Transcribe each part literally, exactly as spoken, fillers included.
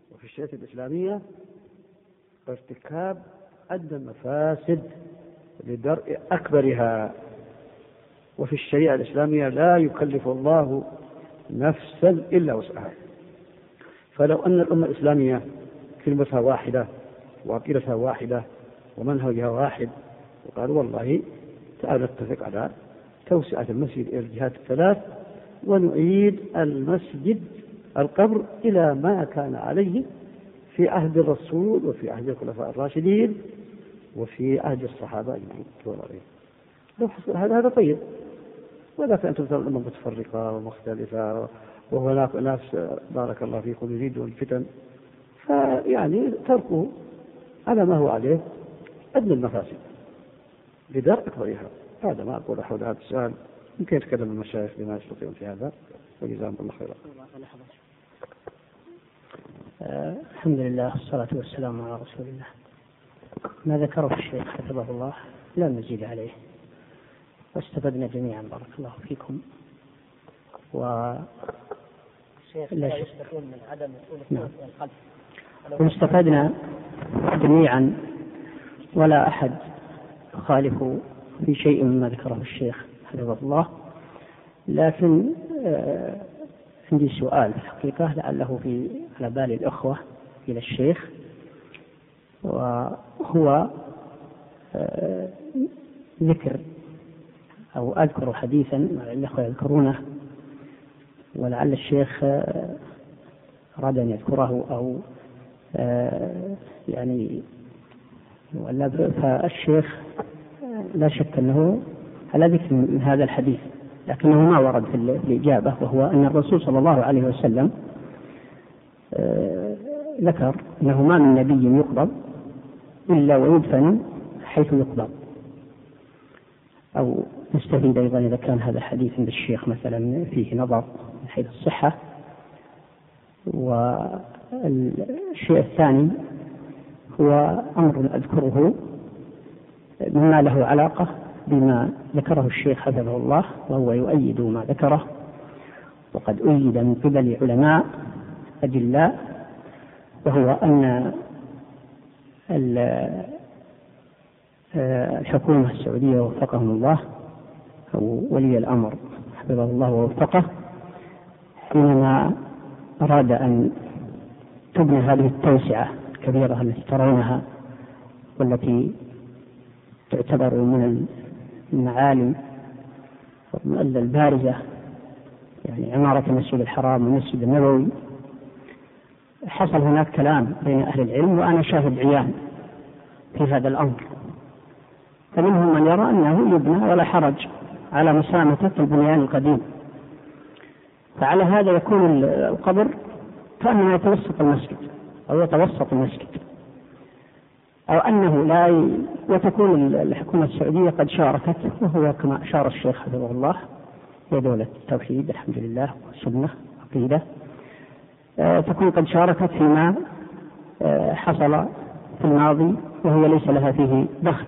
وفي الشريعة الإسلامية ارتكاب أدنى المفاسد لدرء أكبرها. وفي الشريعة الإسلامية لا يكلف الله نفسا إلا وسعها. فلو أن الأمة الإسلامية كلمتها واحدة وعقيدتها واحدة ومنهجها واحد وقالوا والله تعالوا نتفق على توسعة المسجد إلى الجهات الثلاث ونعيد المسجد القبر إلى ما كان عليه في عهد الرسول وفي عهد الخلفاء الراشدين وفي عهد الصحابة أجمعين. لو حصل هذا هذا طيب. ولكن أنتم ترون الأمة متفرقة ومختلفة وهناك ناس بارك الله فيكم يريدون الفتن، فيعني تركه على ما هو عليه أدنى المفاسد لدرء أكبرها. هذا ما أقول حول هذا السؤال، يمكن يتكلم المشايخ بما يستطيعون في هذا، وجزاهم الله خيرا. آه الحمد لله والصلاة والسلام على رسول الله. ما ذكره الشيخ حفظه الله لا مزيد عليه، واستفدنا جميعا بارك الله فيكم. و لا يستفيد من عدم القلب واستفدنا جميعا ولا أحد يخالف في شيء مما ذكره الشيخ حفظه الله. لكن آه عندي سؤال في الحقيقة لعله في على بال الأخوة إلى الشيخ، وهو آه ذكر أو أذكر حديثا الأخوة يذكرونه ولعل الشيخ آه أراد أن يذكره أو آه يعني فالشيخ لا شك أنه على ذكر من هذا الحديث، لكنه ما ورد في الإجابة، وهو أن الرسول صلى الله عليه وسلم ذكر أنه ما من نبي يقبض إلا ويدفن حيث يقبض. أو نستفيد أيضا إذا كان هذا الحديث عند الشيخ مثلا فيه نظر من حيث الصحة. والشيء الثاني هو أمر أذكره مما له علاقة بما ذكره الشيخ حفظه الله، وهو يؤيد ما ذكره، وقد أيد من قبل علماء أجلاء، وهو أن الحكومة السعودية وفقهم الله أو ولي الأمر حفظه الله ووفقه حينما أراد أن تبني هذه التوسعة الكبيرة التي ترونها والتي تعتبر من المعالم البارزة، يعني عمارة المسجد الحرام والمسجد النبوي، حصل هناك كلام بين أهل العلم وأنا شاهد عيان في هذا الأمر. فمنهم من يرى أنه يبنى ولا حرج على مسامة البنيان القديم، فعلى هذا يكون القبر كأنه يتوسط المسجد أو يتوسط المسجد، أو أنه لا وتكون الحكومة السعودية قد شاركت، وهو كما أشار الشيخ حفظه الله هي دولة التوحيد الحمد لله والسنة عقيدة، تكون قد شاركت فيما حصل في الماضي وهي ليس لها فيه دخل،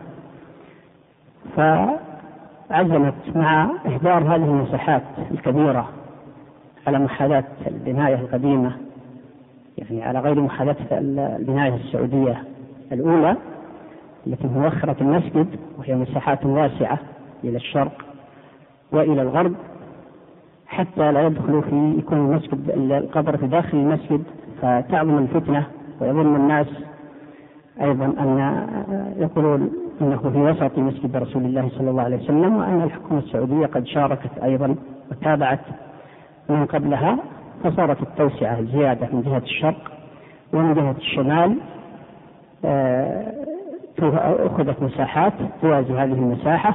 فعزمت مع إحضار هذه المساحات الكبيرة على محاذاة البناية القديمة، يعني على غير محاذاة البناية السعودية الأولى التي موخرت المسجد، وهي مساحات واسعة إلى الشرق وإلى الغرب، حتى لا يدخلوا في يكون المسجد القبر في داخل المسجد فتعظم الفتنة، ويظن الناس أيضا أن يقولون أنه في وسط مسجد رسول الله صلى الله عليه وسلم، وأن الحكومة السعودية قد شاركت أيضا وتابعت من قبلها، فصارت التوسعة الزيادة من جهة الشرق ومن جهة الشمال أخذت مساحات توازي هذه المساحة،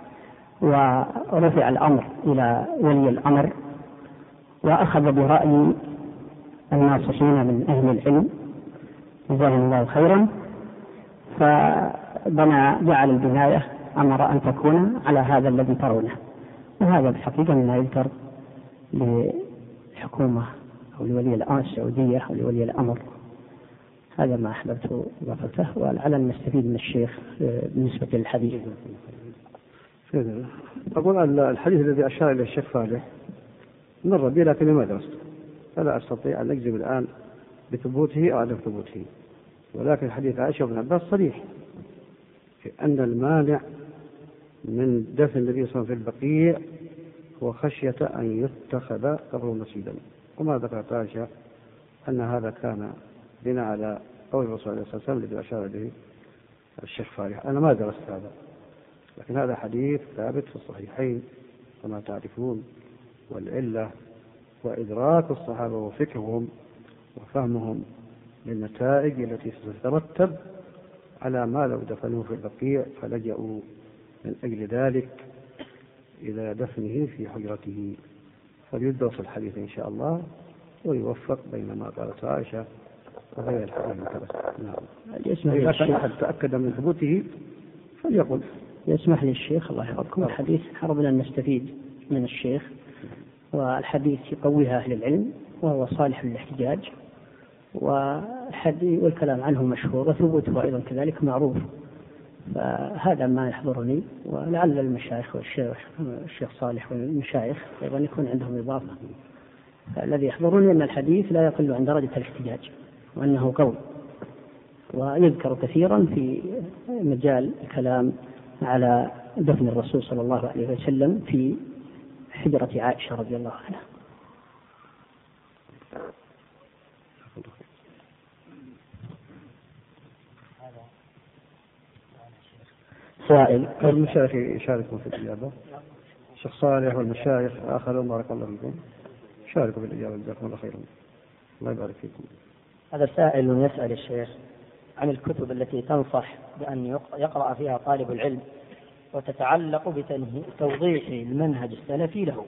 ورفع الأمر إلى ولي الأمر وأخذ برأي الناصحين من أهل العلم جزاهم الله خيرا، فبنى جعل البناية أمر أن تكون على هذا الذي ترونه. وهذا بالحقيقة مما يذكر للحكومة أو لولي الأمر السعودية أو لولي الأمر. هذا ما أحببت إضافته، ولعل نستفيد من الشيخ بالنسبة للحديث. أقول الحديث الذي أشار إليه الشيخ صالح مر بي لكن ما درست، فلا أستطيع أن أجزم الآن بثبوته أو عدم ثبوته، ولكن حديث عائشة وابن عباس صريح في أن المانع من دفن النبي صلى الله عليه وسلم في البقيع هو خشية أن يتخذ قبره مسجدا. وما ذكرت عائشة أن هذا كان بناء على قول الرسول عليه الصلاة والسلام الذي أشار إليه الشيخ فارح. أنا ما درست هذا، لكن هذا حديث ثابت في الصحيحين كما تعرفون، والعلة وإدراك الصحابة وفكرهم وفهمهم للنتائج التي ستترتب على ما لو دفنوه في البقيع، فلجأوا من أجل ذلك إلى دفنه في حجرته. فليدرس الحديث إن شاء الله ويوفق بين ما قالت عائشة وغير الحديث المترسل. نعم. إذا كان أحد تأكد من ثبوته فليقل. يسمح لي الشيخ الله يحفظكم، الحديث حرمنا أن نستفيد من الشيخ، والحديث يقويها أهل العلم وهو صالح للاحتجاج، والحديث والكلام عنه مشهور وثبوته أيضا كذلك معروف. فهذا ما يحضرني، ولعل المشايخ والشيخ الشيخ صالح والمشايخ أيضا يكون عندهم إضافة. الذي يحضرني أن الحديث لا يقل عن درجة الاحتجاج وأنه قوي، ويذكر كثيرا في مجال الكلام على دفن الرسول صلى الله عليه وسلم في حجرة عائشة رضي الله عنها. سائل المشايخ يشاركون في الإجابة، الشيخ صالح والمشايخ آخرون بارك الله فيكم شاركوا في الإجابة، جزاكم الله خيرا، الله يبارك فيكم. هذا سائل يسأل الشيخ عن الكتب التي تنصح بأن يقرأ فيها طالب العلم وتتعلق بتوضيح المنهج السلفي له.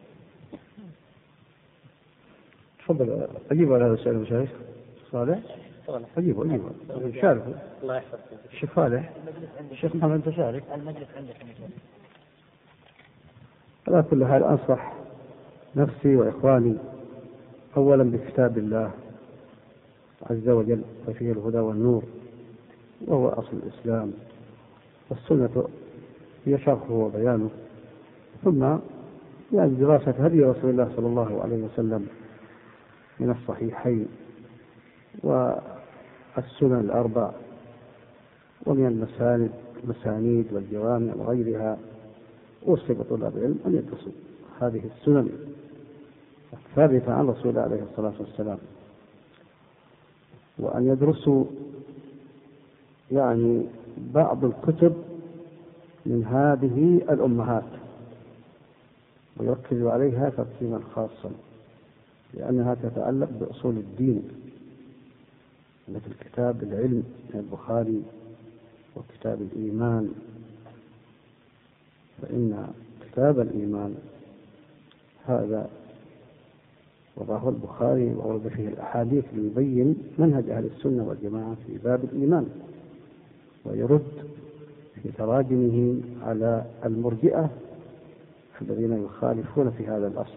تفضل أجيب على هذا السؤال المشايخ صالح. أجيب أجيب شاركوا. الله يحفظك. الشيخ صالح، الشيخ محمد أنت شارك. المجلس عندك. على كل حال أنصح نفسي وإخواني أولا بكتاب الله عز وجل وفيه الهدى والنور، وهو أصل الإسلام، والسنة هي شرحه وبيانه، ثم يعني دراسة هدي رسول الله صلى الله عليه وسلم من الصحيحين والسنن الأربع، ومن المساند المسانيد والجوامع وغيرها. أوصي بطلاب العلم أن يدرسوا هذه السنن الثابتة عن رسول الله عليه الصلاة والسلام، وأن يدرسوا يعني بعض الكتب من هذه الأمهات ويركزوا عليها تركيزا خاصا، لأنها تتعلق بأصول الدين، مثل كتاب العلم البخاري وكتاب الإيمان. فإن كتاب الإيمان هذا وضعه البخاري وورد فيه الأحاديث ليبين منهج أهل السنة والجماعة في باب الإيمان، ويرد في تراجمه على المرجئة الذين يخالفون في هذا الأصل،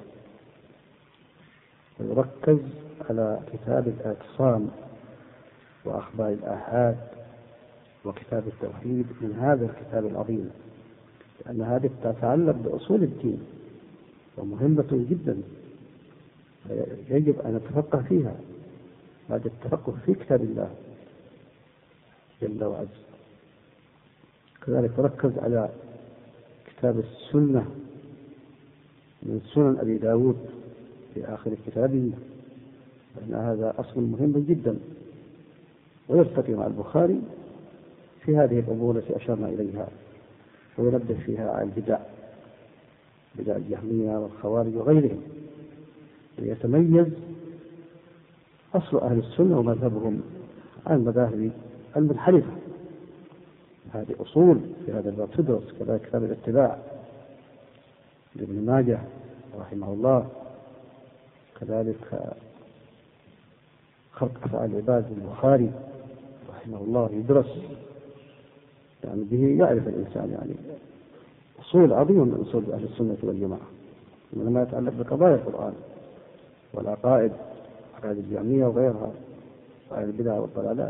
ويركز على كتاب الاعتصام وأخبار الآحاد وكتاب التوحيد من هذا الكتاب العظيم، لأن هذه تتعلق بأصول الدين ومهمة جدا، يجب أن نتفقه فيها بعد التفقه في كتاب الله جل وعز. كذلك تركز على كتاب السنة من سنن أبي داود في آخر كتابه، لأن هذا أصل مهم جدا، ويرتقي مع البخاري في هذه الأمور التي أشرنا إليها، وينبه فيها على البدع، بدع الجهمية والخوارج وغيرهم، ليتميز أصل أهل السنة ومذهبهم عن المذاهب المنحرفة. هذه أصول في هذا الباب تدرس. كذلك كتاب الاتباع لابن ماجه رحمه الله، كذلك خلق أفعال العباد البخاري رحمه الله يدرس، يعني به يعرف الإنسان يعني أصول عظيمة من أصول أهل السنة والجماعة لما يتعلق بقضايا القرآن والعقائد، عقائد الجهمية وغيرها، عقائد البدع والضلالات.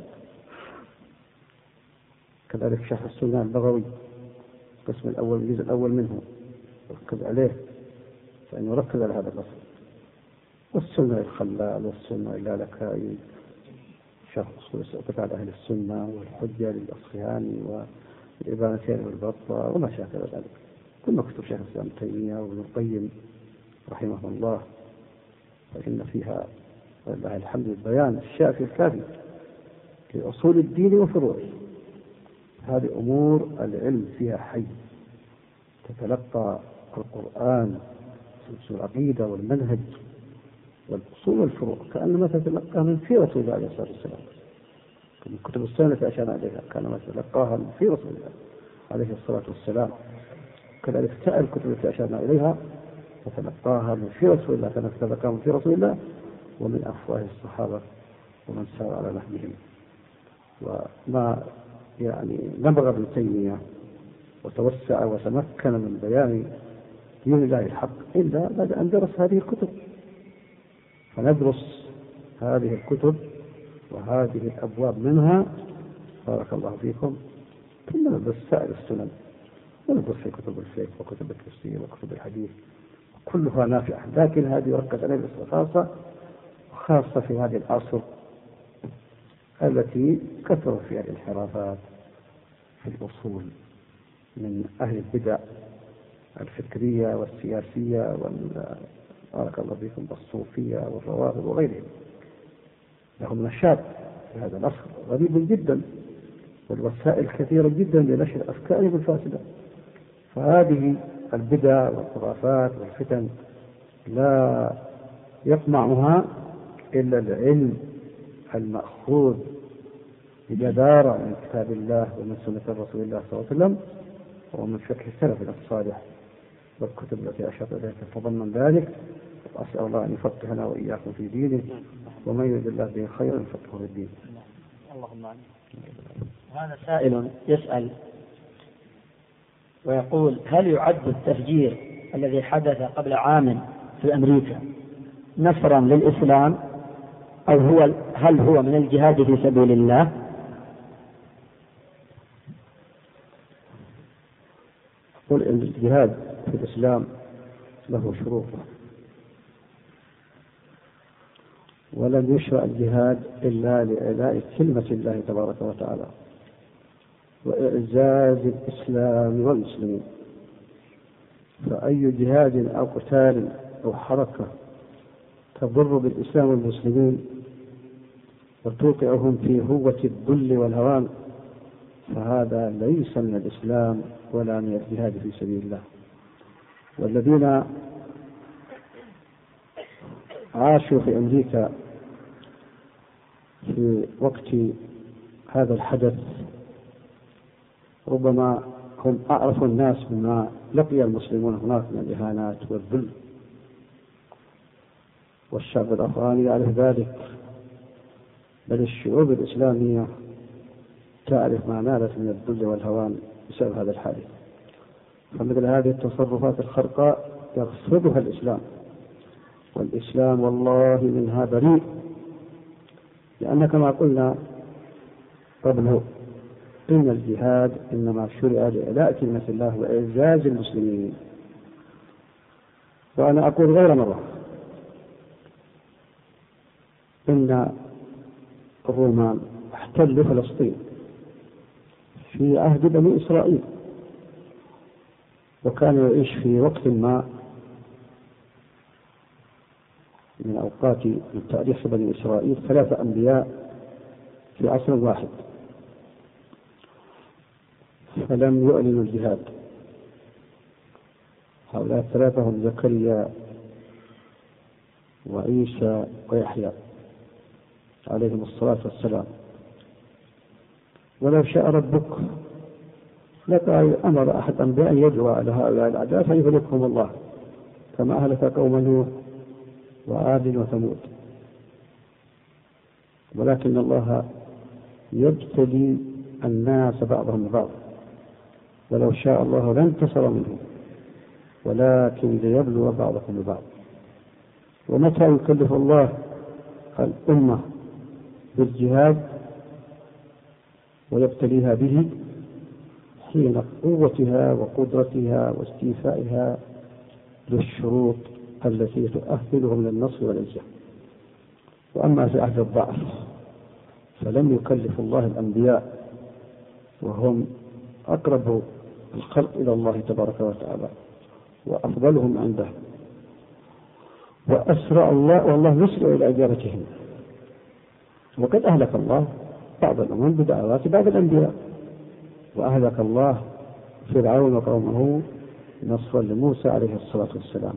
كذلك شرح السنة البغوي القسم الأول الجزء الأول منه يركز عليه، فإنه يركز على هذا الأصل، والسنة الخلال والسنة اللالكائي شرح أصول اعتقاد أهل السنة والحجة للأصفهاني والإبانتين والبطة وما شابه ذلك. كل كتب شيخ الإسلام ابن تيمية وابن القيم رحمه الله، فإن فيها ولله الحمد البيان الشافي الكافي لأصول الدين وفروعه. هذه أمور العلم فيها حي، تتلقى القرآن أصول العقيدة والمنهج والأصول والفروع كأنما تتلقى من في رسول الله عليه الصلاة والسلام. من كتب السنة التي أشار إليها كأنما تتلقاها من في رسول الله عليه الصلاة والسلام. كذلك سائر الكتب التي أشارنا إليها تتلقاها من في رسول الله كما تتلقاها من في رسول الله ومن أفواه الصحابة ومن سار على نهجهم. وما يعني نبغى ابن تيمية وتوسع وتمكن من بيان دين الله الحق إلا بعد أن درس هذه الكتب. فندرس هذه الكتب وهذه الأبواب منها بارك الله فيكم، ثم ندرس سائر السنن وندرس في كتب الفقه وكتب التفسير وكتب الحديث كلها نافعة، لكن هذه يركز عليها بصفة خاصة وخاصة في هذه العصر التي كثر فيها الانحرافات في الأصول من أهل البدع الفكرية والسياسية بارك الله فيكم بالصوفية والروافض وغيرهم. لهم نشاط في هذا العصر غريب جدا، والوسائل كثيرة جدا لنشر أفكارهم الفاسدة. فهذه البدع والخرافات والفتن لا يطمعها إلا العلم المأخوذ بجدارة من كتاب الله ومن سنة رسول الله صلى الله عليه وسلم ومن فقه السلف الصالح والكتب التي أشرت إليها تتضمن ذلك. وأسأل الله أن يفقهنا وإياكم في دينه، ومن يرد الله به خيرا يفقهه في الدين. اللهم آمين. هذا سائل يسأل ويقول: هل يعد التفجير الذي حدث قبل عام في أمريكا نصرا للإسلام، أو هو هل هو من الجهاد في سبيل الله؟ قل إن الجهاد في الإسلام له شروطه، ولم يشرع الجهاد إلا لإعلاء كلمة الله تبارك وتعالى وإعزاز الإسلام والمسلمين. فأي جهاد أو قتال أو حركة تضر بالإسلام والمسلمين وتوقعهم في هوة الذل والهوان فهذا ليس من الإسلام ولا من الجهاد في سبيل الله. والذين عاشوا في أمريكا في وقت هذا الحدث ربما هم أعرف الناس بما لقي المسلمون هناك من الإهانات والذل، والشعب الأفغاني يعرف ذلك، بل الشعوب الإسلامية تعرف ما نالت من الذل والهوان بسبب هذا الحادث. فمثل هذه التصرفات الخرقاء يرفضها الإسلام، والإسلام والله منها بريء، لأن كما قلنا قبله إن الجهاد إنما شرع لإعلاء كلمة الله وإعزاز المسلمين. وأنا أقول غير مرة إن الرومان احتلوا فلسطين في عهد بني إسرائيل، وكان يعيش في وقت ما من أوقات من تاريخ بني إسرائيل ثلاثة أنبياء في عصر واحد، فلم يعلنوا الجهاد. هؤلاء الثلاثة هم زكريا وعيسى ويحيى عليهم الصلاة والسلام. ولو شاء ربك لقد أمر أحد أنبياء أن يدعو على هؤلاء الأعداء فيهلكهم الله كما أهلك قوم نوح وعاد وثمود. ولكن الله يبتلي الناس بعضهم ببعض، ولو شاء الله لانتصر منهم ولكن ليبلو بعضكم ببعض. ومتى يكلف الله الأمة بالجهاد ويبتليها به؟ حين قوتها وقدرتها واستيفائها للشروط التي تؤهلهم للنصر والعزة. وأما في عهد الضعف فلم يكلف الله الأنبياء وهم أقرب الخلق إلى الله تبارك وتعالى وأفضلهم عنده، وأسرع الله والله يسرع إلى إجابتهم. وقد أهلك الله بعض الأمم بدعوات بعض الأنبياء، وأهلك الله فرعون وقومه نصرا لموسى عليه الصلاة والسلام.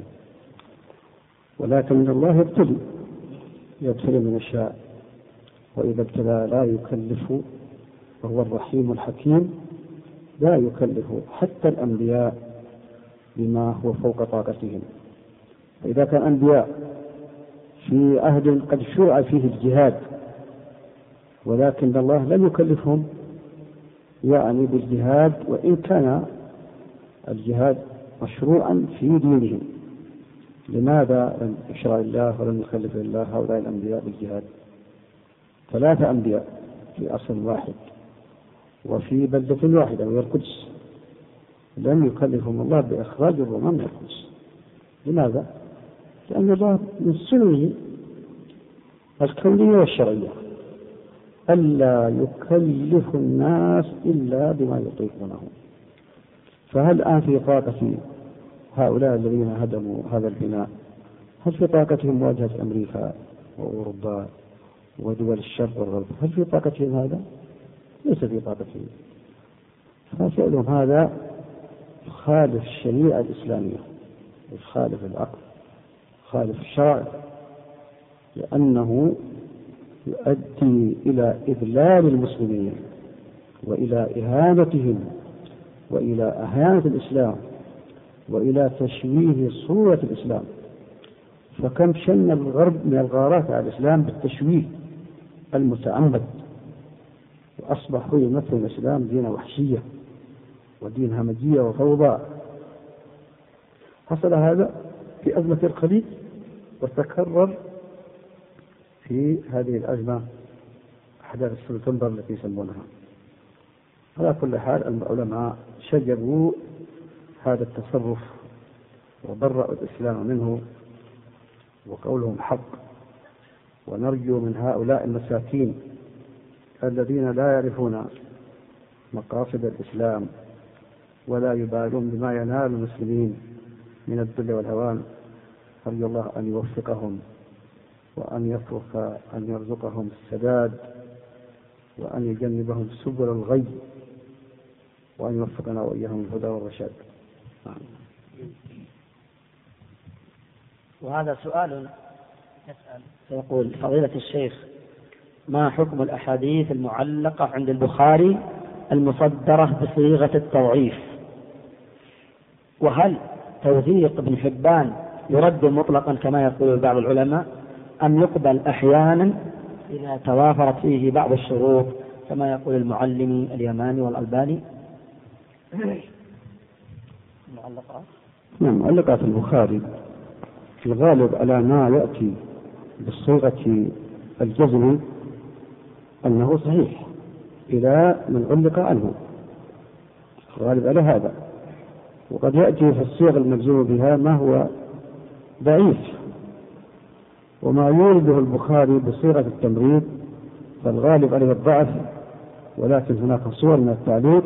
ولكن الله يبتلي يبتلي من يشاء، وإذا ابتلى لا يكلف، وهو الرحيم الحكيم لا يكلف حتى الأنبياء بما هو فوق طاقتهم. فإذا كان أنبياء في عهد قد شرع فيه الجهاد ولكن الله لم يكلفهم يعني بالجهاد، وإن كان الجهاد مشروعا في دينهم، لماذا لم يشرع الله ولم يكلف الله هؤلاء الأنبياء بالجهاد؟ ثلاثة أنبياء في أصل واحد وفي بلدة واحدة وهي القدس، لم يكلفهم الله بإخراج الرومان من القدس. لماذا؟ لأن الله من سنه الكونية والشرعية ألا يكلف الناس إلا بما يطيقونه. فهل الآن في طاقة هؤلاء الذين هدموا هذا البناء هل في طاقتهم مواجهة أمريكا وأوروبا ودول الشرق والغرب؟ هل في طاقتهم هذا؟ ليس في طاقتهم. ففعلهم هذا يخالف الشريعة الإسلامية، يخالف العقل، يخالف الشرع، لأنه يؤدي إلى إذلال المسلمين وإلى إهانتهم وإلى أهانة الإسلام وإلى تشويه صورة الإسلام. فكم شن الغرب من الغارات على الإسلام بالتشويه المتعمد، وأصبحوا يمثلون الإسلام دين وحشية ودين همجية وفوضى. حصل هذا في أزمة الخليج وتكرر في هذه الأزمة أحداث سبتمبر التي يسمونها. على كل حال العلماء شجبوا هذا التصرف وبرأوا الإسلام منه، وقولهم حق. ونرجو من هؤلاء المساكين الذين لا يعرفون مقاصد الإسلام ولا يبالون بما ينال المسلمين من الذل والهوان، أرجو الله أن يوفقهم وأن يترك أن يرزقهم السداد وأن يجنبهم سبل الغي وأن يوفقنا وإياهم الهدى والرشاد. وهذا سؤال يسأل فيقول: فضيلة الشيخ، ما حكم الأحاديث المعلقة عند البخاري المصدرة بصيغة التضعيف؟ وهل توثيق ابن حبان يرد مطلقا كما يقول بعض العلماء، أم يقبل أحيانا إذا توافرت فيه بعض الشروط كما يقول المعلمي اليماني والألباني؟ معلقات نعم معلقات البخاري في الغالب على ما يأتي بالصيغة الجزم أنه صحيح إلى من علق عنه، الغالب على هذا. وقد يأتي في الصيغ المجزوم بها ما هو ضعيف، وما يورده البخاري بصيغة التمريض فالغالب عليه الضعف، ولكن هناك صور من التعليق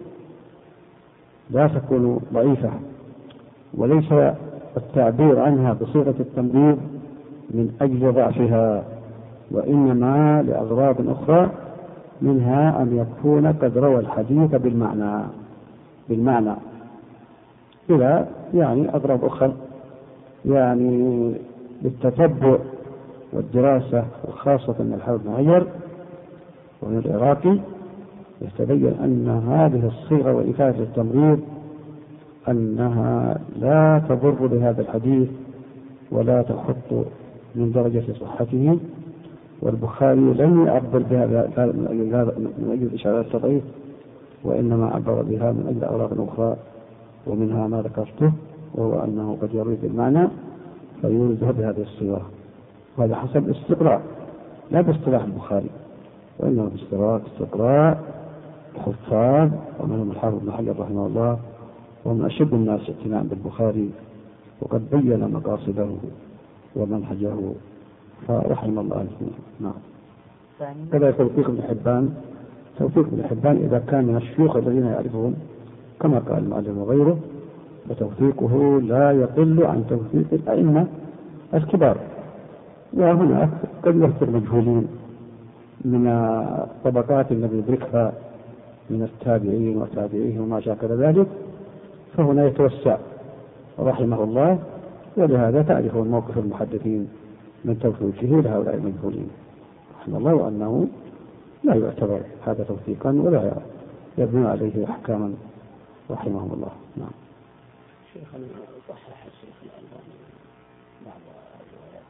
لا تكون ضعيفة، وليس التعبير عنها بصيغة التمريض من أجل ضعفها، وإنما لأغراض أخرى، منها أن يكون قد روى الحديث بالمعنى بالمعنى إلى يعني أغراض أخرى، يعني للتتبع والدراسة، وخاصة من الحافظ بن حجر ومن العراقي يتبين أن هذه الصيغة وإفادة التمريض أنها لا تضر بهذا الحديث ولا تخط من درجة صحته، والبخاري لم يعبر بهذا من أجل إشارة التضعيف، وإنما عبر بها من أجل أغراض أخرى، ومنها ما ذكرته وهو أنه قد يريد المعنى فيوردها بهذه الصيغة، وهذا حسب استقراء لا باصطلاح البخاري، وإنما باصطلاح استقراء الحفاظ ومنهم الحافظ بن حجر رحمه الله، ومن أشد الناس اعتناء بالبخاري، وقد بين مقاصده ومنهجه فرحم الله الجميع. نعم. كذا توثيق ابن حبان، توثيق ابن حبان إذا كان من الشيوخ الذين يعرفون كما قال المعلم وغيره، فتوثيقه لا يقل عن توثيق الأئمة الكبار. وهناك قد يذكر مجهولين من الطبقات التي يدركها من التابعين وتابعيهم وما شاكل ذلك، فهنا يتوسع رحمه الله، ولهذا تعرفون موقف المحدثين من توثيقه لهؤلاء المجهولين رحمه الله، وأنه لا يعتبر هذا توثيقا ولا يبنى عليه أحكاما رحمه الله. نعم. شيخنا صحح الشيخ الألباني بعض الروايات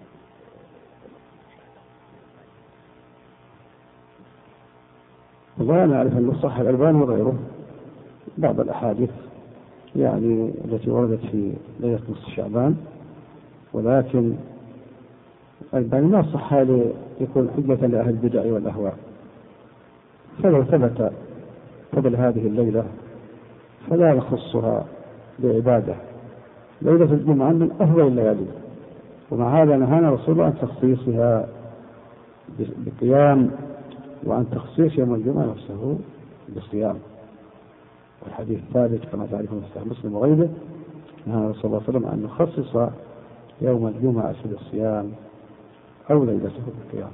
والأحاديث. والله أنا أعرف أن صح الألباني وغيره بعض الأحاديث يعني التي وردت في ليلة نصف شعبان، ولكن الألباني ما صح ليكون حجة لأهل البدع والأهواء. فلو ثبت قبل هذه الليلة فلا نخصها بعبادة. ليلة الجمعة من أفضل الليالي، ومع هذا نهانا رسول الله عن تخصيصها بقيام وعن تخصيص يوم الجمعة نفسه بالصيام. والحديث الثالث كما تعرفون في صحيح مسلم وغيره نهانا رسول الله صلى الله عليه وسلم أن نخصص يوم الجمعة بالصيام أو ليلته بالقيام.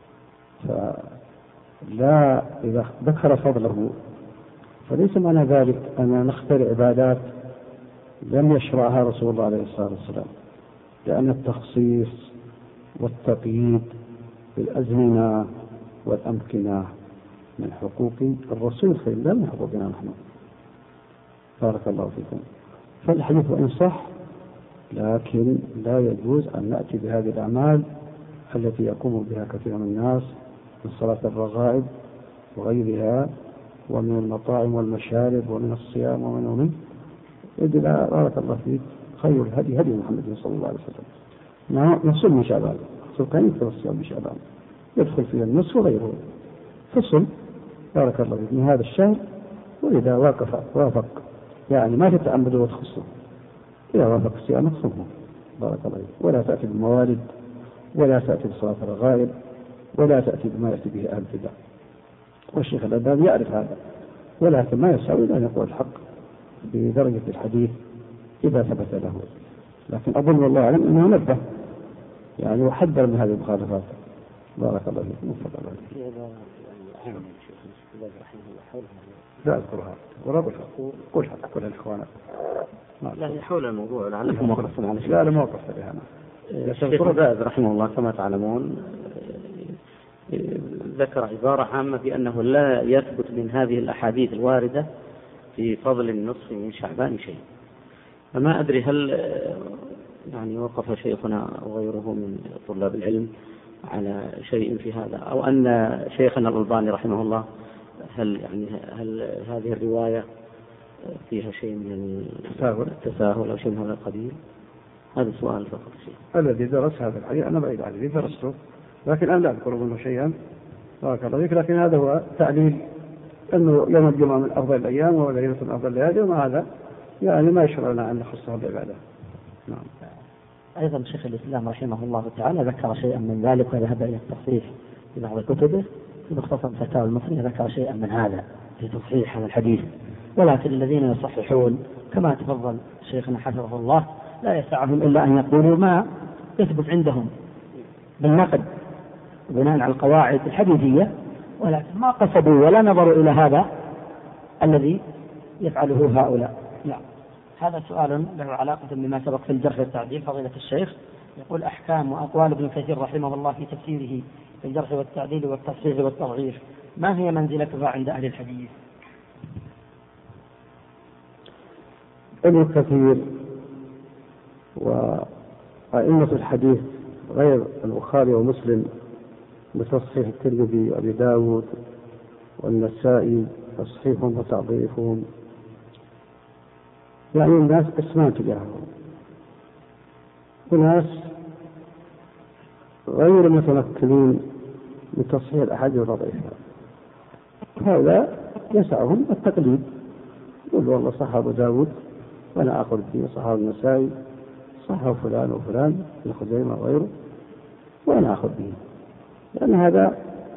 فلا إذا ذكر فضله فليس معنى ذلك أن نخترع عبادات لم يشرعها رسول الله عليه الصلاة والسلام، لأن التخصيص والتقييد بالأزمنة والأمكنة من حقوق الرسول خير لا من حقوقنا نحن. بارك الله فيكم. فالحديث وإن صح لكن لا يجوز أن نأتي بهذه الأعمال التي يقوم بها كثير من الناس من صلاة الرغائب وغيرها ومن المطاعم والمشارب ومن الصيام ومن ومن إذن بارك الله فيك خير الهدي هدي محمد صلى الله عليه وسلم. نصوم من شعبان، سلطان يدخل الصيام بشعبان يدخل فيه النصف وغيره، فصل بارك الله فيك من هذا الشهر، وإذا واقف وافق يعني ما تتعمد وتخصه، إذا وافق الصيام تصومه بارك الله فيك، ولا تأتي بالموالد ولا تأتي بصلاة الرغائب ولا تأتي بما يأتي به أهل البدع. والشيخ الألباني يعرف هذا، ولكن ما يساوي أن يقول الحق بدرجة الحديث إذا ثبت له. لكن أظن والله أعلم أنه نبه يعني وحذر من هذه المخالفات. بارك الله فيكم وفق الله فيكم. لا أذكرها ولا أذكرها قولها كل الإخوان. لا حول الموضوع لعلكم وقفتم على شيء. لا لم وقفت عليها أنا. الشيخ باز رحمه الله كما تعلمون ذكر عبارة عامة بأنه لا يثبت من هذه الأحاديث الواردة في فضل النصف من شعبان شيء. فما أدري هل يعني وقف شيخنا أو غيره من طلاب العلم على شيء في هذا، أو أن شيخنا الألباني رحمه الله هل يعني هل هذه الرواية فيها شيء من التساهل أو شيء من هذا القبيل؟ هذا سؤال فقط. شيء الذي درس هذا الحديث أنا بعيد عنه درسته، لكن أنا لا أذكر منه شيئا بارك الله فيك. لكن هذا هو تعليل أنه يوم الجمعة من أفضل الأيام وليلة من أفضل الليالي، ومع هذا يعني ما يشرع لنا أن نخصها بالعبادة. نعم. أيضا شيخ الإسلام رحمه الله تعالى ذكر شيئا من ذلك وذهب إلى التصحيح في بعض كتبه. في مختصر فتاوى المصري ذكر شيئا من هذا في تصحيح هذا الحديث، ولكن الذين يصححون كما تفضل شيخنا حفظه الله لا يسعهم إلا أن يقولوا ما يثبت عندهم بالنقد بناء على القواعد الحديثية، ولكن ما قصدوا ولا نظروا إلى هذا الذي يفعله هؤلاء. نعم. هذا سؤال له علاقة بما سبق في الجرح والتعديل. فضيلة الشيخ يقول أحكام وأقوال ابن كثير رحمه الله في تفسيره في الجرح والتعديل والتصحيح والتضعيف ما هي منزلتها عند أهل الحديث؟ ابن كثير وأئمة الحديث غير البخاري ومسلم بتصحيح الترمذي وأبي داود والنسائي تصحيحهم وتعضيفهم، يعني الناس قسمان تجاههم، وناس غير متمكنين من تصحيح الأحاديث وتضعيفها. هذا يسعهم التقليد، يقول والله صح أبو داود وأنا أخذ به، صح النسائي صح فلان وفلان ابن خزيمة وغيره وأنا أخذ به، لأن هذا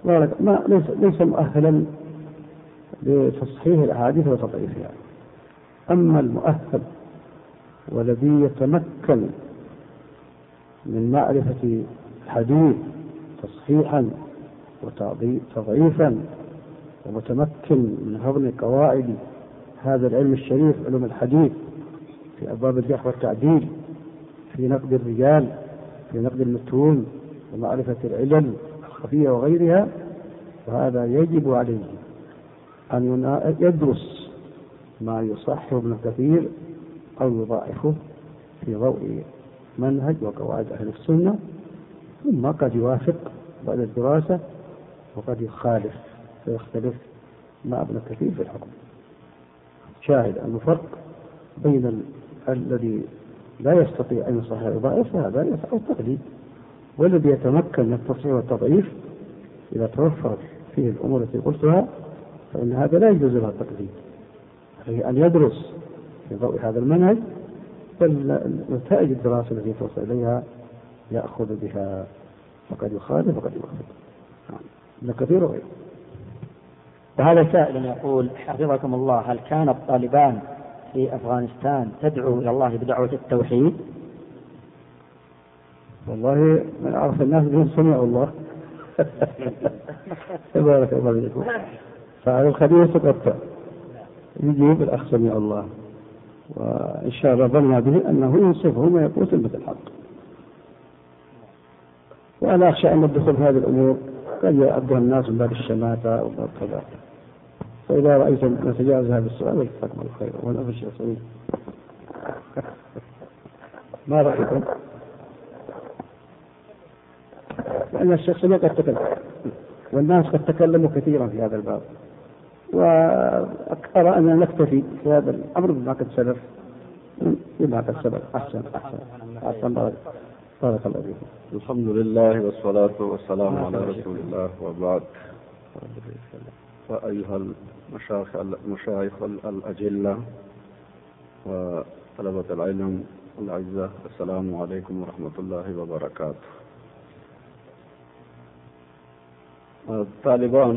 ما ليس, ليس مؤهلا لتصحيح الأحاديث وتضعيفها. أما المؤهل والذي يتمكن من معرفة الحديث تصحيحا وتضعيفا ومتمكن من هضم قواعد هذا العلم الشريف علوم الحديث في أبواب الجرح والتعديل، في نقد الرجال، في نقد المتون ومعرفة العلل الخفية وغيرها، وهذا يجب عليه أن يدرس ما يصحح ابن كثير أو يضاعفه في ضوء منهج وقواعد أهل السنة، ثم قد يوافق بعد الدراسة وقد يخالف فيختلف مع ابن كثير في الحكم. شاهد أن الفرق بين ال... الذي لا يستطيع أن يصحح يضاعف هذا يفعل التقليد، والذي يتمكن من التصحيح والتضعيف إذا توفرت فيه الأمور التي قلتها فإن هذا لا يجوز له التقليد، عليه أن يدرس في ضوء هذا المنهج نتائج الدراسة التي توصل إليها يأخذ بها، وقد يخالف وقد يوافق. ابن كثير وغيره. وهذا سائل يقول حفظكم الله: هل كان الطالبان في أفغانستان تدعو إلى الله بدعوة التوحيد؟ والله من عرف الناس بهم سمعوا الله. تبارك الله فيكم. فعلى الخبير تقطع يجيب الأخ سمع الله، وإن شاء الله ظننا به أنه ينصفهم ويقول كلمة الحق. وأنا أخشى أن الدخول في هذه الأمور قد يعبدها الناس من باب الشماتة أو باب كذا، فإذا رأيت أن نتجاوز هذا السؤال جزاكم الله خيرا. وأنا أبشر سعيد. ما رأيكم؟ لأن الشيخ قد تكلم والناس قد تكلموا كثيرا في هذا الباب، وأرى أن نكتفي في هذا الأمر بما قد سلف بما قد سلف. أحسن أحسن أحسن بارك بارك الله فيكم. الحمد لله والصلاة والسلام على رسول الله وبعد. فأيها المشايخ المشايخ الأجلة وطلبة العلم الأعزاء، السلام عليكم ورحمة الله وبركاته. الطالبان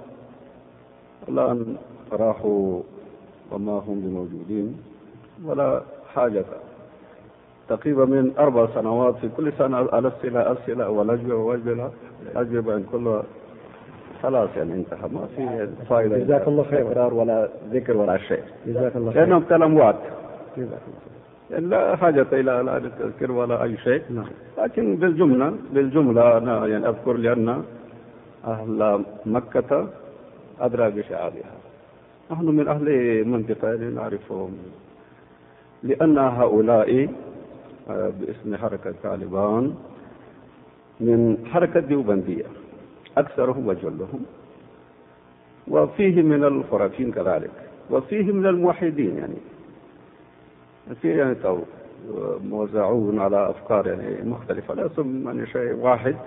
الآن راحوا وما هم بموجودين ولا حاجة، تقريبا من أربع سنوات في كل سنة الأسئلة أسئلة والأجوبة وأجوبة أجوبة عن كل خلاص يعني انتهى، ما في فائدة. جزاك الله خير. ولا ذكر ولا شيء. جزاك الله خير. لأنهم كلام وعد. جزاك الله خير. لا حاجة إلى لا تذكر ولا أي شيء. نعم. لكن بالجملة بالجملة أنا يعني أذكر لأن أهل مكة أدرى بشعابها. نحن من أهل منطقة نعرفهم، لأن هؤلاء باسم حركة طالبان من حركة ديوبندية أكثرهم وجلهم، وفيه من الخرافين كذلك، وفيه من الموحدين، يعني في يعني موزعون على أفكار يعني مختلفة لا يسمى يعني شيء واحد،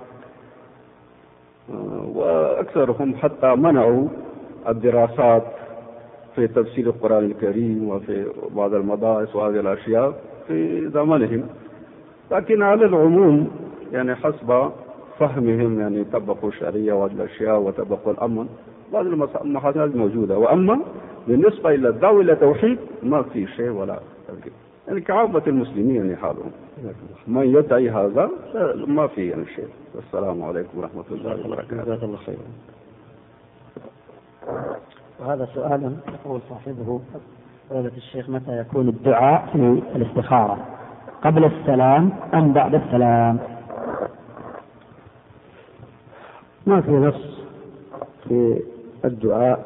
وأكثرهم حتى منعوا الدراسات في تفسير القرآن الكريم وفي بعض المدارس وهذه الأشياء في زمانهم. لكن على العموم يعني حسب فهمهم يعني طبقوا الشريعة وهذه الأشياء وطبقوا الأمن، بعض المحاذير موجودة. وأما بالنسبة إلى الدعوة إلى التوحيد ما في شيء ولا تركيب، يعني كعامة المسلمين يعني حالهم من يدعي هذا ما في يعني شيء. السلام عليكم ورحمة الله وبركاته. جزاك الله خيرا. وهذا سؤال يقول صاحبه: فضيلة الشيخ، متى يكون الدعاء في الاستخارة؟ قبل السلام أم بعد السلام؟ ما في نص في الدعاء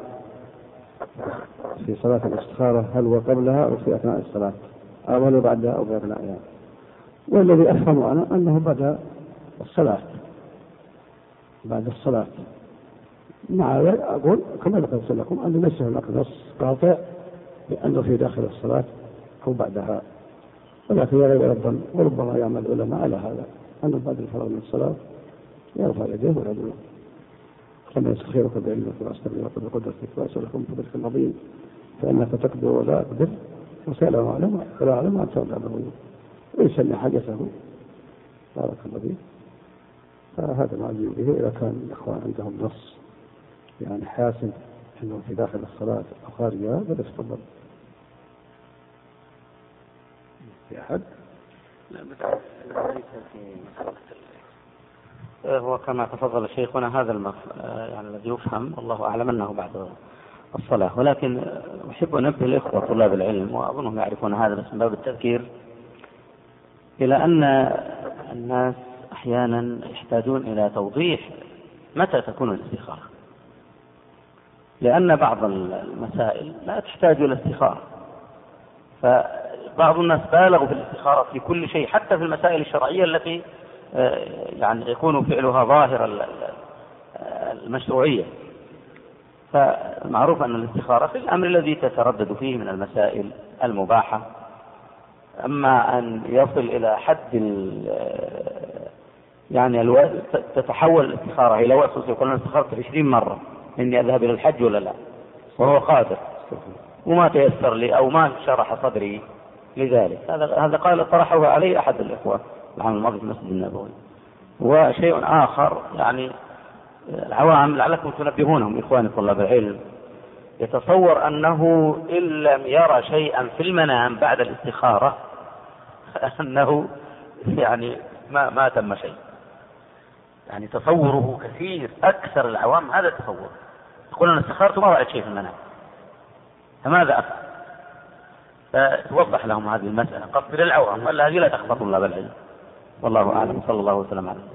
في صلاة الاستخارة هل هو قبلها أو في أثناء الصلاة أو هل بعدها أو في أثناءها، والذي أفهم أنا أنه بعد الصلاة بعد الصلاة. مع أقول كما ذكرت لكم أنه ليس هناك نص قاطع بأنه في داخل الصلاة أو بعدها، ولكن يغير الظن، وربما يعمل العلماء على هذا أنه بعد الفراغ من الصلاة يرفع يديه ويدعو كما يستخيرك بعلمك وأستغفرك بقدرتك وأسألكم بفضلك العظيم فإنك تقدر ولا أقدر وسأل أعلم ولا أعلم أن تولى به ويسمي حاجته. بارك الله فيك. فهذا ما أجيب به. إذا كان الإخوان عندهم نص يعني حاسم أنه في داخل الصلاة أو خارجها فليتفضل. في أحد؟ لا بس ليس في مسألة. هو كما تفضل شيخنا هذا المف... يعني الذي يفهم والله أعلم أنه بعد الصلاة، ولكن أحب أن أنبه الإخوة طلاب العلم وأظنهم يعرفون هذا بس من باب التذكير إلى أن الناس أحيانا يحتاجون إلى توضيح متى تكون الاستخارة، لأن بعض المسائل لا تحتاج إلى استخارة، فبعض الناس بالغوا في الاستخارة في كل شيء حتى في المسائل الشرعية التي يعني يكون فعلها ظاهر المشروعية. فمعروف أن الاستخارة في الأمر الذي تتردد فيه من المسائل المباحة، أما أن يصل إلى حد يعني الو... تتحول الاستخارة إلى وسوسة يقول أنا استخرت عشرين مرة إني أذهب إلى الحج ولا لا، وهو قادر وما تيسر لي أو ما شرح صدري لذلك. هذا هذا قال طرحه عليه أحد الإخوة العام الماضي في المسجد النبوي. وشيء آخر يعني العوام لعلكم تنبهونهم إخواني طلاب العلم، يتصور أنه إن لم يرى شيئا في المنام بعد الاستخارة أنه يعني ما ما تم شيء. يعني تصوره كثير أكثر العوام هذا التصور، يقول أنا استخارت ما رأيت شيء في المنام فماذا أفعل؟ فتوضح لهم هذه المسألة قصد للعوام ولا هذه لا تخطط طلاب العلم. والله أعلم صلى الله وسلم عليه.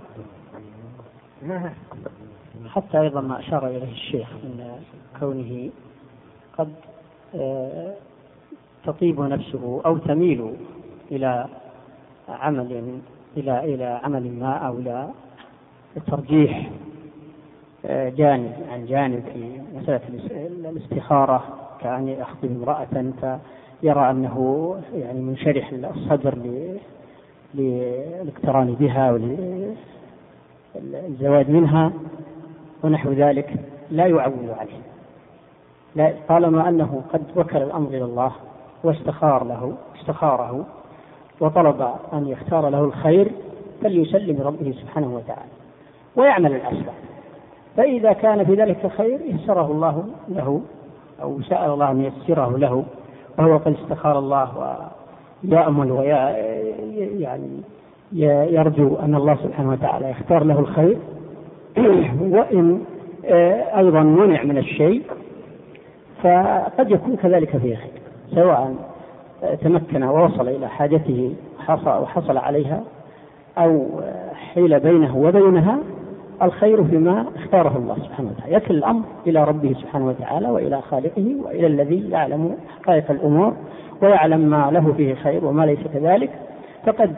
حتى أيضا ما أشار إليه الشيخ من كونه قد تطيب نفسه أو تميل إلى عمل إلى إلى عمل ما أو إلى ترجيح جانب عن جانب في مسألة الاستخارة، كأن يخطب امرأة فيرى أنه يعني منشرح الصدر للاقتران بها والزواج منها ونحو ذلك، لا يعول عليه، لا طالما أنه قد وكل الأمر إلى الله واستخار له استخاره وطلب أن يختار له الخير فليسلم ربه سبحانه وتعالى ويعمل الأسباب، فإذا كان في ذلك الخير يسره الله له أو سأل الله أن يسره له وهو قد استخار الله ويأمل ويا يعني يرجو أن الله سبحانه وتعالى يختار له الخير، وإن أيضا منع من الشيء فقد يكون كذلك فيه خير، سواء تمكن ووصل إلى حاجته وحصل عليها أو حيل بينه وبينها، الخير فيما اختاره الله سبحانه وتعالى. يكل الأمر إلى ربه سبحانه وتعالى وإلى خالقه وإلى الذي يعلم حقائق الأمور ويعلم ما له فيه خير وما ليس كذلك، فقد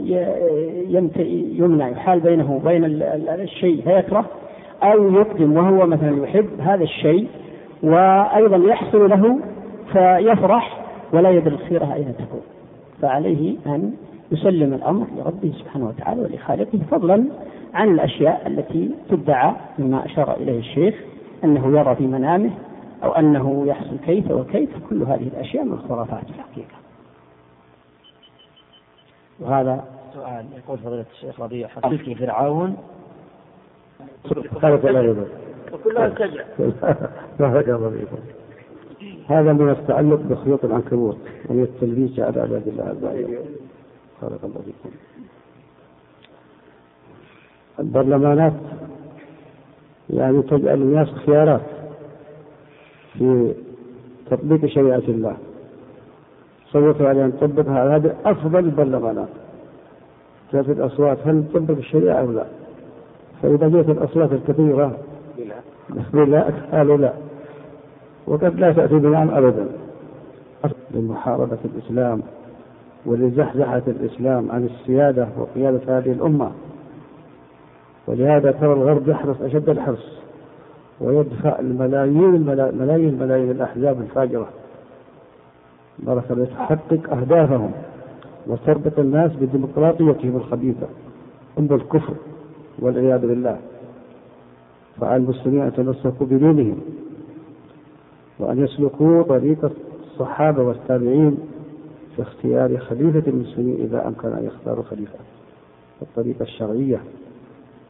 يمنع يحال بينه وبين الشيء فيكره، أو يقدم وهو مثلا يحب هذا الشيء وأيضا يحصل له فيفرح ولا يدري خيرها أين تكون، فعليه أن يسلم الأمر لربه سبحانه وتعالى ولخالقه، فضلا عن الأشياء التي تدعى مما أشار إليه الشيخ أنه يرى في منامه أو أنه يحصل كيف وكيف، كل هذه الأشياء من الخرافات في الحقيقة. وهذا سؤال يقول فضيلة الشيخ ربيع حقيقي فرعون وكلها تجع هذا من التعلق بخيوط العنكبوت ومن التلبيس على عباد الله الباقين. خلق الله فيكم. البرلمانات يعني تجعل الناس خيارات في تطبيق شريعة الله، صوتوا على أن نطبقها، هذا أفضل البرلمانات. جاءت الأصوات هل نطبق الشريعة أو لا؟ فإذا جاءت الأصوات الكثيرة لا قالوا لا، وقد لا تأتي بنعم أبدا لمحاربة الإسلام ولزحزحة الإسلام عن السيادة وقيادة هذه الأمة. ولهذا ترى الغرب يحرص أشد الحرص ويدفع الملايين الملايين الملايين الأحزاب الفاجرة مرة لتحقق أهدافهم وتربط الناس بديمقراطيتهم الخبيثة أم الكفر والعياذ بالله. فعلى المسلمين أن يتمسكوا بدينهم وأن يسلكوا طريق الصحابة والتابعين في اختيار خليفة المسلمين إذا أمكن أن يختاروا خليفة الطريقة الشرعية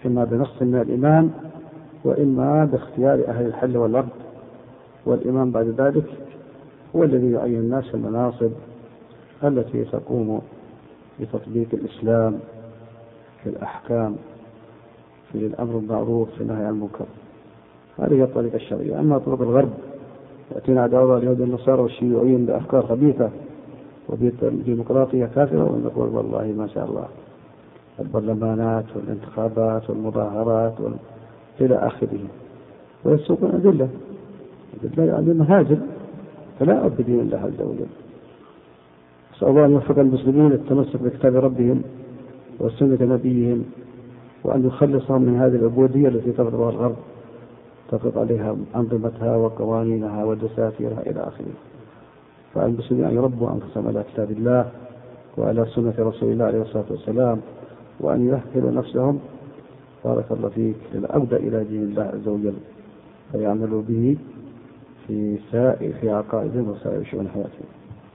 إما بنص من الإمام وإما باختيار أهل الحل والعقد، والإمام بعد ذلك هو الذي يعين الناس المناصب التي تقوم بتطبيق الإسلام في الأحكام، في الأمر بالمعروف، في النهي عن المنكر. هذه هي الطريقة الشرعية. أما طرق الغرب يأتينا دعوة اليهود والنصارى والشيوعيين بأفكار خبيثة وبديمقراطية كافرة، ونقول والله ما شاء الله البرلمانات والانتخابات والمظاهرات وال... إلى آخره، ويسوقون أدلة أدلة يعني مهاجر فلا أب بدين الله عز وجل. نسأل الله أن يوفق المسلمين للتمسك بكتاب ربهم وسنة نبيهم، وأن يخلصهم من هذه العبودية التي تفرضها الغرب، تفرض عليها أنظمتها وقوانينها ودساتيرها إلى آخره. فالمسلمين أن يربوا أنفسهم على كتاب الله وعلى سنة رسول الله عليه الصلاة والسلام، وأن يؤهلوا نفسهم بارك الله فيك للعودة إلى دين الله عز وجل، فيعملوا به في سائر في عقائدهم وسائر شؤون حياتهم.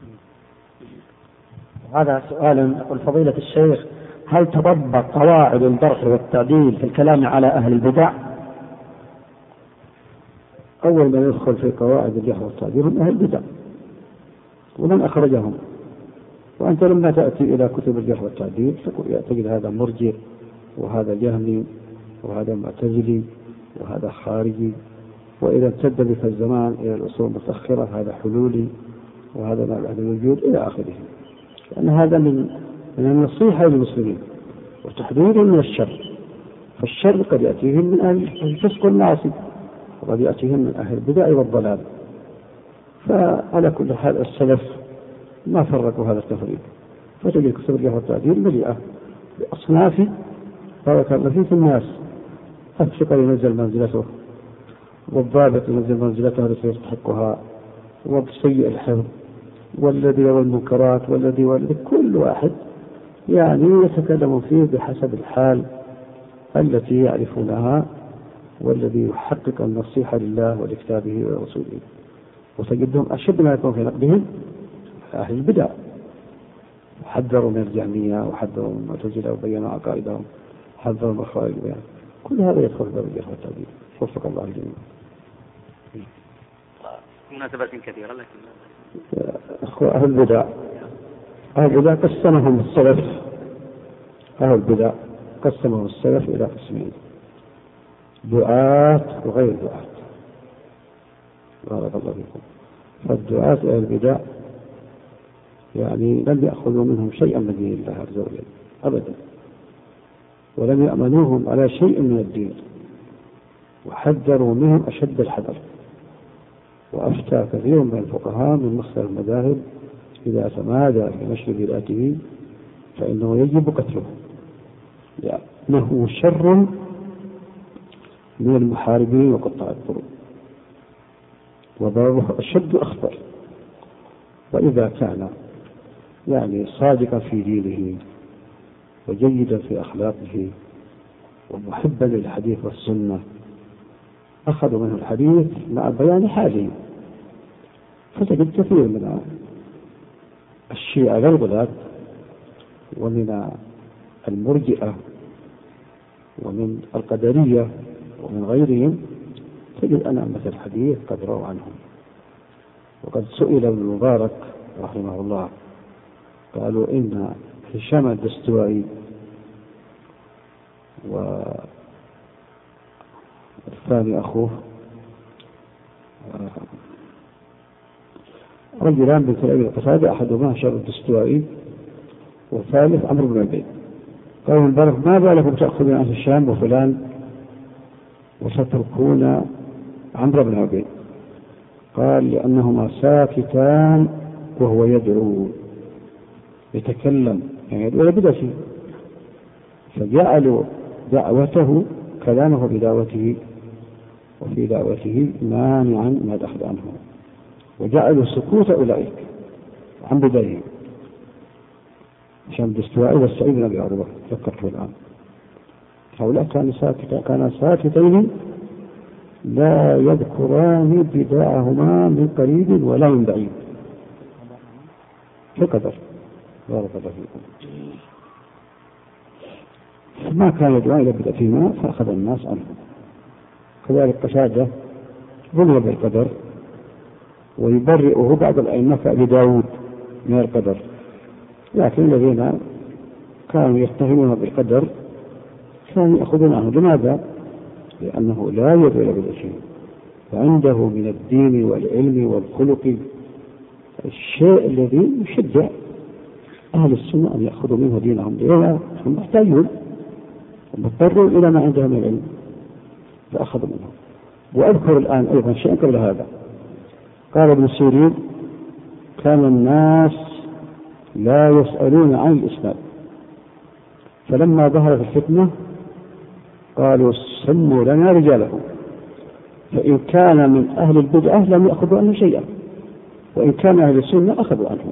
هذا سؤال يقول فضيلة الشيخ: هل تطبق قواعد الجرح والتعديل في الكلام على أهل البدع؟ أول ما يدخل في قواعد الجرح والتعديل هم أهل البدع ومن أخرجهم. وأنت لما تأتي إلى كتب الجرح والتعديل تجد هذا مرجئ وهذا جهمي وهذا معتزلي وهذا خارجي، وإذا امتد بك الزمان إلى الأصول المتأخرة هذا حلولي وهذا ما بعد الوجود إلى آخره. لأن هذا من من النصيحة للمسلمين وتحذير من الشر، فالشر قد يأتيهم من أهل الفسق والمعاصي وقد يأتيهم من أهل البدع والضلال. فعلى كل حال السلف ما فرقوا هذا التفريق، فتجد كتب الجرح والتعديل مليئة بأصناف بارك الله فيه الناس، الثقة ينزل منزلته، والضابط ينزل منزلته التي يستحقها، والسيء الحفظ، والذي يروي المنكرات، والذي والذي كل واحد يعني يتكلم فيه بحسب الحال التي يعرفونها والذي يحقق النصيحة لله ولكتابه ورسوله. وتجدهم أشد ما يكون في نقدهم أهل البدع، حذروا من الجهمية وحذروا من المعتزلة وبينوا عقائدهم، حذروا من الخوارج بيان. كل هذا يدخل في باب الجرح والتعديل. وفق الله الجميع. مناسبات كثيرة لكن أخوة أهل البدع أهل البدع قسمهم السلف أهل البدع قسمهم السلف إلى قسمين: دعاة وغير دعاة. بارك الله فيكم. فالدعاة أهل البدع يعني لم يأخذوا منهم شيئا من دين الله عز وجل أبدا، ولم يأمنوهم على شيء من الدين، وحذروا منهم أشد الحذر. وأفتى كثير من الفقهاء من مختلف المذاهب: إذا تمادى في نشر بدعته فإنه يجب قتله، لأنه شر من المحاربين وقطاع الطرق، وضرره أشد أخطر. وإذا كان يعني صادقا في دينه وجيدا في أخلاقه ومحبا للحديث والسنة أخذوا منه الحديث مع بيان حاله. فتجد كثير من الشيعة الغلاة ومن المرجئة ومن القدرية ومن غيرهم تجد أنامة الحديث قد رووا عنهم. وقد سئل ابن المبارك رحمه الله قالوا إن هشام الدستوائي والثاني أخوه رجلان من تلاميذ القتادة، أحدهما هشام الدستوائي والثالث عمرو بن عبيد. قالوا ابن المبارك: ما بالكم تأخذون عن هشام وفلان وستتركون عمرو بن عبيد؟ قال: لأنهما ساكتان وهو يدعو، يتكلم يعني يدعو بدعته، فجعلوا دعوته كلامه بدعوته وفي دعوته مانعا من الأخذ عنه، وجعلوا سكوت أولئك عن بدعهم. هشام الدستوائي والسعيد بن أبي عروبة ذكرته الآن، هؤلاء كانوا ساكتين كانا ساكتين لا يذكران بدعهما من قريب ولا من بعيد في قدر. بارك الله فيكم. فما كان يدعو إلى بدعتهما فأخذ الناس عنه. كذلك قتادة ظلم بالقدر ويبرئه بعض الأئمة كأبي داود من القدر، لكن الذين كانوا يتهمون بالقدر كانوا يأخذون عنه. لماذا؟ لأنه لا يدعو إلى بدعته، فعنده من الدين والعلم والخلق الشيء الذي يشجع أهل السنة أن يأخذوا منه دينهم، لأنهم محتاجون ومضطرون إلى ما عندهم من العلم فأخذوا منه. وأذكر الآن أيضا شيئا قبل هذا. قال ابن سيرين: كان الناس لا يسألون عن الإسلام، فلما ظهرت الفتنة قالوا سموا لنا رجاله، فإن كان من أهل البدعة لم يأخذوا عنه شيئا، وإن كان أهل السنة أخذوا عنه.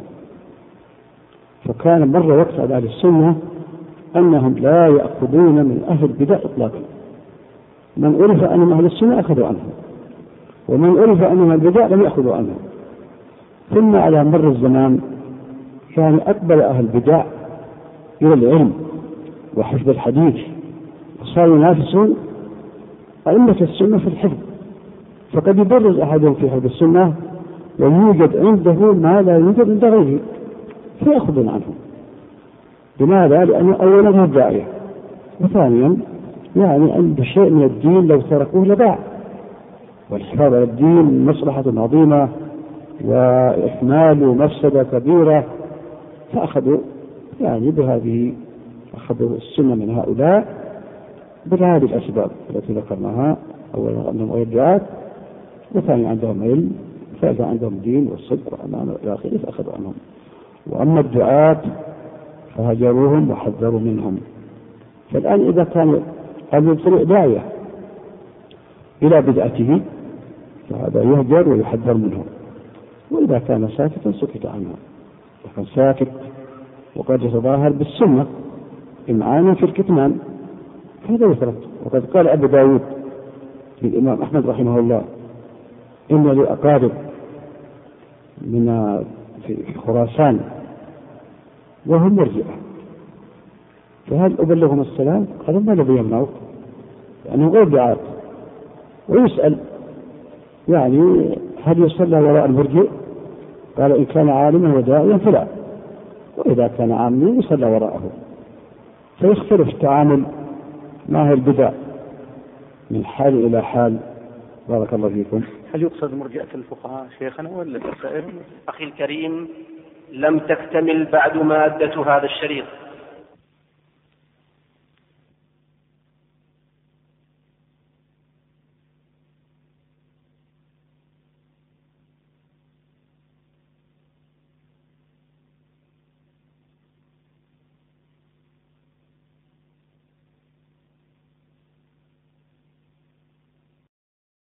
فكان مر وقت على أهل السنة أنهم لا يأخذون من أهل البدع إطلاقا. من عرف أنهم أهل السنة أخذوا عنه، ومن عرف أنهم البدع لم يأخذوا عنه. ثم على مر الزمان كان أقبل أهل البدع إلى العلم وحفظ الحديث، وصاروا ينافسون أئمة السنة في الحفظ، فقد يبرز أحدهم في حفظ السنة ويوجد عنده ما لا يوجد عند غيره فيأخذون عنه. لماذا؟ لأنه أولا هو داعية، وثانيا يعني عنده شيء من الدين لو تركوه لضاع، والحفاظ على الدين مصلحة عظيمة وإحمال مفسدة كبيرة، فأخذوا يعني بهذه أخذوا السنة من هؤلاء بهذه الأسباب التي ذكرناها. أولا أنهم غير دعاة، وثانيا عندهم علم، ثالثا عندهم دين والصدق والأمانة إلى آخره فأخذوا عنهم. وأما الدعاة فهجروهم وحذروا منهم. فالآن إذا كان المبتدع داعية إلى بدعته فهذا يهجر ويحذر منه، وإذا كان ساكتا سكت عنه، وكان ساكت وقد يتظاهر بالسنة إمعانا في الكتمان هذا يفرق. وقد قال أبو داود للإمام أحمد رحمه الله: إن لي أقارب من في خراسان وهم مرجئة، فهل أبلغهم السلام؟ قال: ما الذي يمنعك؟ لأنه غير دعاة. ويسأل يعني هل يصلى وراء المرجئ؟ قال: إن كان عالما وداعيا فلا، وإذا كان عاميا يصلى وراءه. فيختلف التعامل مع البدع من حال إلى حال. بارك الله فيكم. هل يقصد مرجئة الفقهاء شيخنا ولا السائر؟ أخي الكريم، لم تكتمل بعد مادة هذا الشريط.